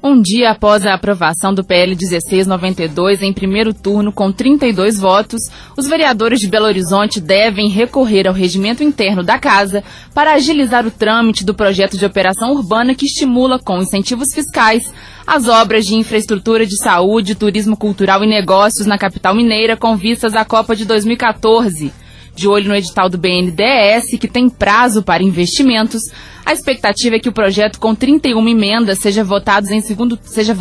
Um dia após a aprovação do PL 1692 em primeiro turno com 32 votos, os vereadores de Belo Horizonte devem recorrer ao regimento interno da Casa para agilizar o trâmite do projeto de operação urbana que estimula, com incentivos fiscais, as obras de infraestrutura de saúde, turismo cultural e negócios na capital mineira com vistas à Copa de 2014. De olho no edital do BNDES, que tem prazo para investimentos, a expectativa é que o projeto com 31 emendas seja votado em segundo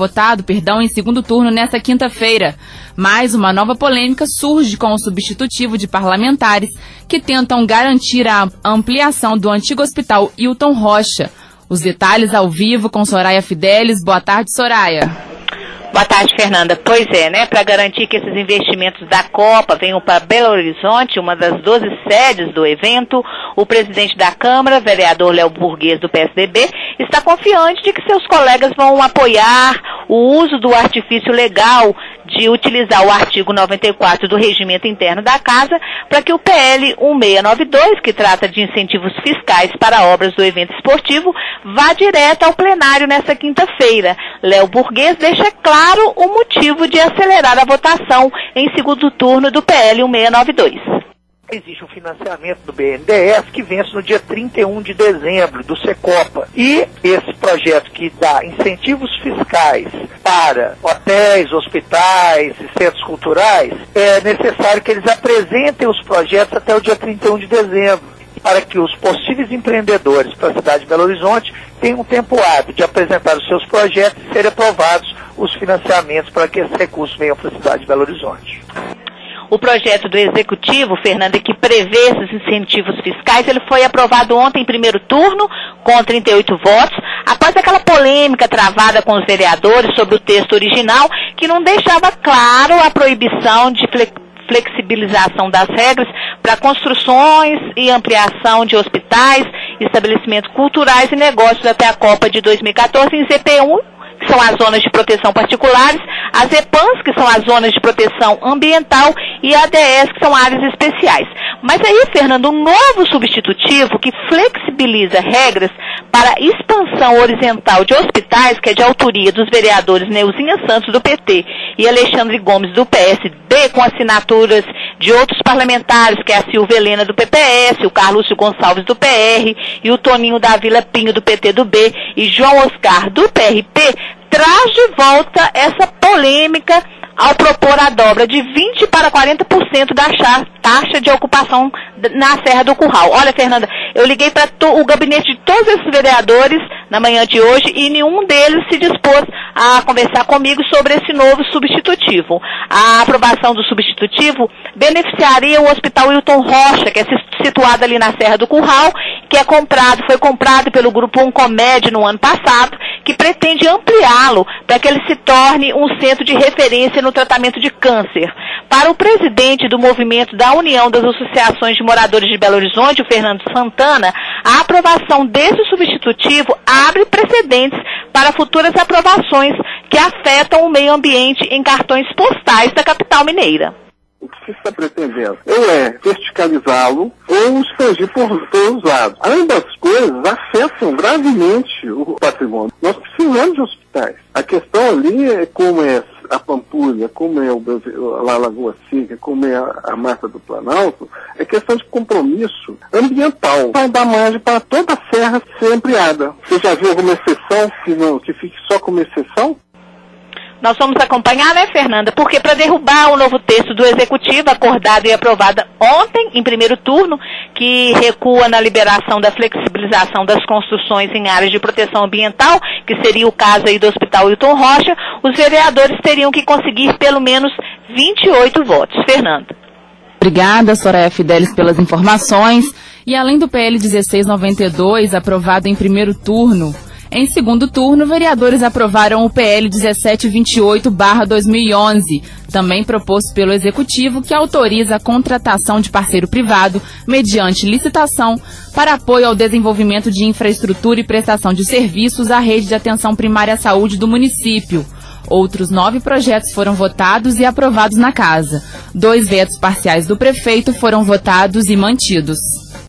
turno nesta quinta-feira. Mas uma nova polêmica surge com o substitutivo de parlamentares que tentam garantir a ampliação do antigo hospital Hilton Rocha. Os detalhes ao vivo com Soraya Fidelis. Boa tarde, Soraya. Boa tarde, Fernanda. Pois é, né? Para garantir que esses investimentos da Copa venham para Belo Horizonte, uma das 12 sedes do evento, o presidente da Câmara, vereador Léo Burguês, do PSDB, está confiante de que seus colegas vão apoiar o uso do artifício legal de utilizar o artigo 94 do regimento interno da Casa para que o PL 1692, que trata de incentivos fiscais para obras do evento esportivo, vá direto ao plenário nesta quinta-feira. Léo Burguês deixa claro o motivo de acelerar a votação em segundo turno do PL 1692. Existe um financiamento do BNDES que vence no dia 31 de dezembro, do Secopa. E esse projeto que dá incentivos fiscais para hotéis, hospitais e centros culturais, é necessário que eles apresentem os projetos até o dia 31 de dezembro, para que os possíveis empreendedores para a cidade de Belo Horizonte tenham um tempo hábil de apresentar os seus projetos e serem aprovados os financiamentos para que esses recursos venham para a cidade de Belo Horizonte. O projeto do Executivo, Fernanda, que prevê esses incentivos fiscais, ele foi aprovado ontem em primeiro turno, com 38 votos, após aquela polêmica travada com os vereadores sobre o texto original, que não deixava claro a proibição de flexibilização das regras para construções e ampliação de hospitais, estabelecimentos culturais e negócios até a Copa de 2014 em ZP1, que são as zonas de proteção particulares, as EPANs, que são as zonas de proteção ambiental, e ADS, que são áreas especiais. Mas aí, Fernando, um novo substitutivo que flexibiliza regras para expansão horizontal de hospitais, que é de autoria dos vereadores Neuzinha Santos, do PT, e Alexandre Gomes, do PSD, com assinaturas de outros parlamentares, que é a Silvia Helena, do PPS, o Carlúcio Gonçalves, do PR, e o Toninho da Vila Pinho, do PT do B, e João Oscar, do PRP, traz de volta essa polêmica ao propor a dobra de 20% para 40% da taxa de ocupação na Serra do Curral. Olha, Fernanda, eu liguei para o gabinete de todos esses vereadores na manhã de hoje e nenhum deles se dispôs a conversar comigo sobre esse novo substitutivo. A aprovação do substitutivo beneficiaria o Hospital Hilton Rocha, que é situado ali na Serra do Curral, que foi comprado pelo Grupo Oncomed no ano passado, que pretende ampliá-lo para que ele se torne um centro de referência no tratamento de câncer. Para o presidente do movimento da União das Associações de Moradores de Belo Horizonte, o Fernando Santana, a aprovação desse substitutivo abre precedentes para futuras aprovações que afetam o meio ambiente em cartões postais da capital mineira. O que se está pretendendo? Ou é verticalizá-lo ou expandir por todos os lados. Ambas coisas afetam gravemente o patrimônio. Nós precisamos de hospitais. A questão ali é como é a Pampulha, como é a Lagoa Seca, como é a Mata do Planalto, é questão de compromisso ambiental. Vai dar margem para toda a serra ser ampliada. Você já viu alguma exceção que fique só como exceção? Nós vamos acompanhar, né, Fernanda? Porque para derrubar o novo texto do Executivo, acordado e aprovado ontem, em primeiro turno, que recua na liberação da flexibilização das construções em áreas de proteção ambiental, que seria o caso aí do Hospital Hilton Rocha, os vereadores teriam que conseguir pelo menos 28 votos. Fernanda. Obrigada, Soraya Fidelis, pelas informações. E além do PL 1692, aprovado em primeiro turno, em segundo turno, vereadores aprovaram o PL 1728/2011, também proposto pelo Executivo, que autoriza a contratação de parceiro privado, mediante licitação, para apoio ao desenvolvimento de infraestrutura e prestação de serviços à rede de atenção primária à saúde do município. Outros 9 projetos foram votados e aprovados na Casa. 2 vetos parciais do prefeito foram votados e mantidos.